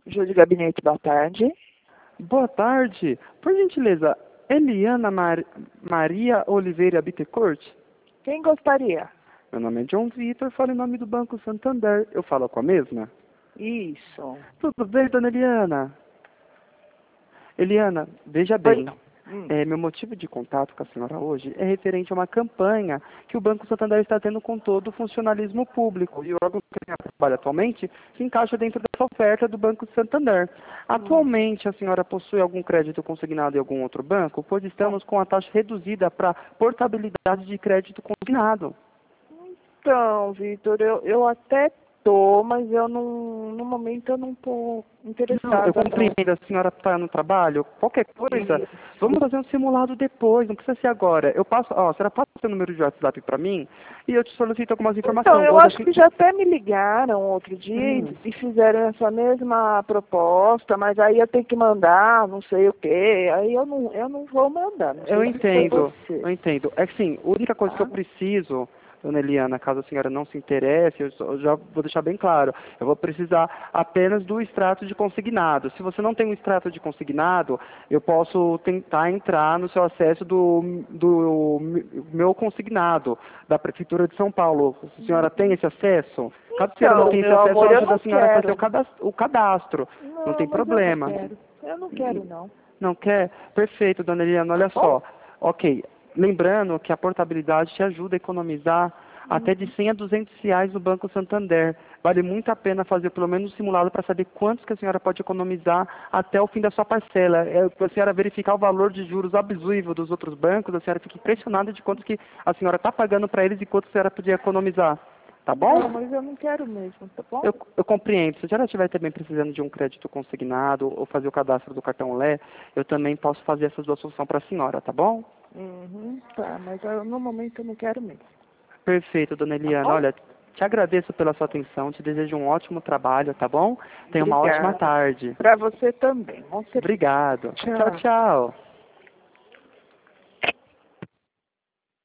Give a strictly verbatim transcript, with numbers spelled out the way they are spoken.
Júlio Gabinete, boa tarde. Boa tarde. Por gentileza, Eliana Mar... Maria Oliveira Bittencourt? Quem gostaria? Meu nome é John Vitor, falo em nome do Banco Santander. Eu falo com a mesma? Isso. Tudo bem, dona Eliana? Eliana, veja Pois bem. não. Hum. É, meu motivo de contato com a senhora hoje é referente a uma campanha que o Banco Santander está tendo com todo o funcionalismo público. E o órgão que a senhora trabalha atualmente se encaixa dentro dessa oferta do Banco Santander. Atualmente, a senhora possui algum crédito consignado em algum outro banco? Pois estamos com a taxa reduzida para portabilidade de crédito consignado. Então, Vitor, eu, eu até tô, mas eu não, no momento eu não tô Não, interessada. eu compreendo, a senhora está no trabalho, qualquer coisa, Isso. vamos fazer um simulado depois, não precisa ser agora. Eu passo, ó, a senhora passa o seu número de WhatsApp para mim e eu te solicito algumas informações. Então, eu Ou acho daqui... que já até me ligaram outro dia Hum. e, e fizeram essa mesma proposta, mas aí eu tenho que mandar, não sei o quê, aí eu não, eu não vou mandar, não sei Eu se foi entendo, você. eu entendo. É que sim, a única coisa que eu Tá? preciso, dona Eliana, caso a senhora não se interesse, eu, só- eu já vou deixar bem claro, eu vou precisar apenas do extrato de consignado. Se você não tem um extrato de consignado, eu posso tentar entrar no seu acesso do, do meu consignado, da Prefeitura de São Paulo. A senhora tem esse acesso? Caso a senhora não Então, tenha esse meu acesso, amor, eu eu ajudo a não senhora a fazer quero. o cadastro. O cadastro. Não Não, tem mas eu não problema. quero. Eu não quero, não. Não quer? Perfeito, dona Eliana, olha Bom? só. Ok, lembrando que a portabilidade te ajuda a economizar até de cem a duzentos reais no Banco Santander. Vale muito a pena fazer pelo menos um simulado para saber quantos que a senhora pode economizar até o fim da sua parcela. É, para a senhora verificar o valor de juros abusivo dos outros bancos, a senhora fica impressionada de quantos que a senhora está pagando para eles e quantos a senhora podia economizar. Tá bom? Não, mas eu não quero mesmo, tá bom? Eu, eu compreendo. Se a senhora estiver também precisando de um crédito consignado ou fazer o cadastro do cartão Lé, eu também posso fazer essas duas soluções para a senhora, tá bom? Uhum, tá, mas eu, no momento eu não quero mesmo. Perfeito, dona Tá Eliana. bom? Olha, te agradeço pela sua atenção, te desejo um ótimo trabalho, tá bom? Tenha uma ótima Obrigada. tarde. Pra você também. Bom serviço. Obrigado. Tchau, Tchau. tchau.